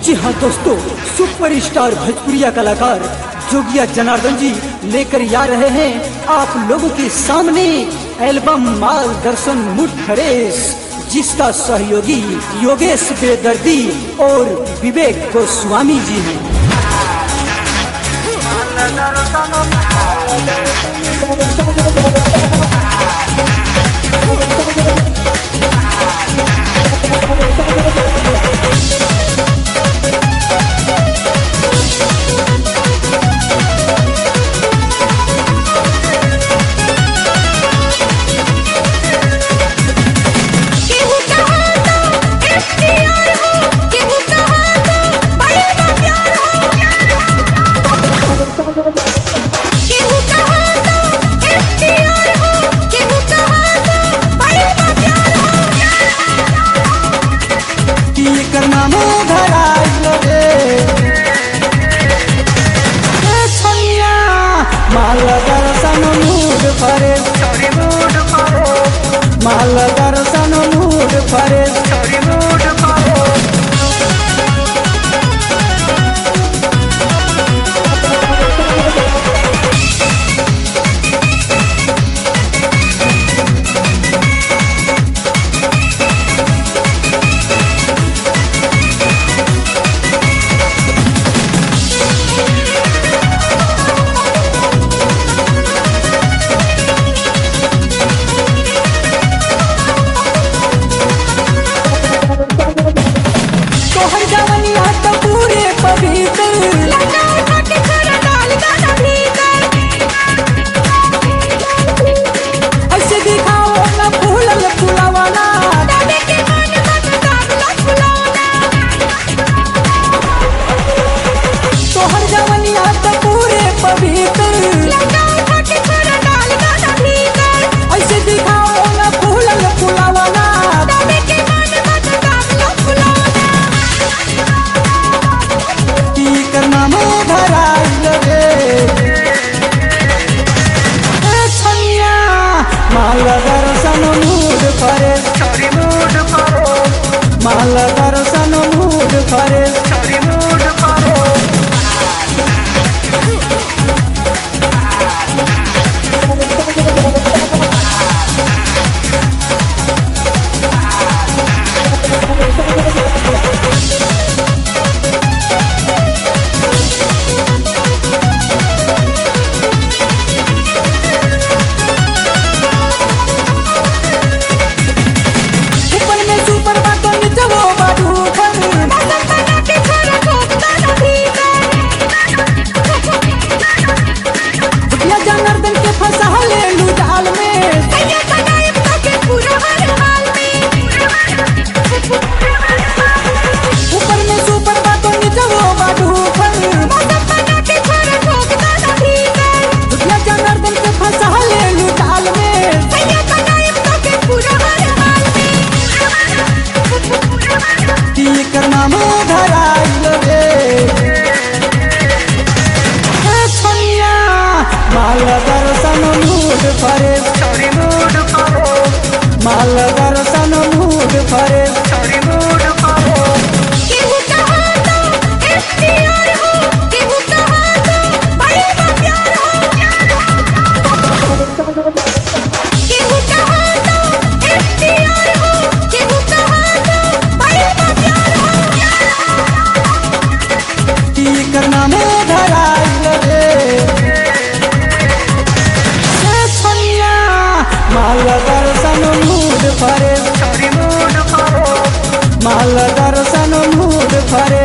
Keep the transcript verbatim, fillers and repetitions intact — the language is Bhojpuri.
जी हाँ दोस्तों, सुपरस्टार भोजपुरिया कलाकार जोगिया जनार्दन जी लेकर आ रहे हैं आप लोगों के सामने एल्बम मार्गदर्शन मूड फ्रेश, जिसका सहयोगी योगेश बेदर्दी और विवेक गोस्वामी जी हैं। मार्गदर्शन मूड फ्रेश, मार्गदर्शन मूड फ्रेश, मार्गदर्शन मूड फ्रेश, मार्गदर्शन मूड फ्रेश। मार्गदर्शन मूड फ्रेश, मार्गदर्शन मूड फ्रेश। करना में धराइल रे मार्गदर्शन मूड फ्रेश, मार्गदर्शन मूड फ्रेश।